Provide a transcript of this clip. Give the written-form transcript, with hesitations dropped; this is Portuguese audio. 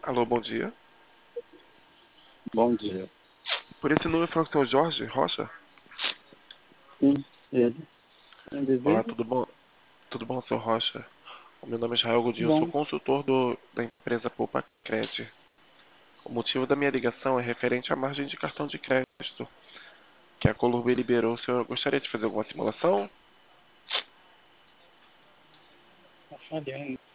Alô, bom dia. Bom dia. Por esse número fala com o senhor Jorge Rocha? Sim, ele. Quem Olá, deseja? tudo bom? Tudo bom, senhor Rocha? O meu nome é Israel Godinho, eu sou Bom, consultor da empresa Poupa Cred. O motivo da minha ligação é referente à margem de cartão de crédito que a Colurb liberou. O senhor gostaria de fazer alguma simulação? tá falhando.